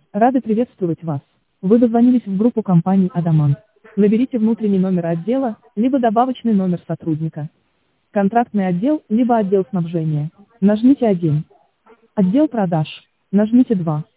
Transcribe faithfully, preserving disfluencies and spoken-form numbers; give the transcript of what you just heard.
Рады приветствовать вас. Вы дозвонились в группу компании «Адамант». Наберите внутренний номер отдела, либо добавочный номер сотрудника. Контрактный отдел, либо отдел снабжения. Нажмите один. Отдел продаж. Нажмите два.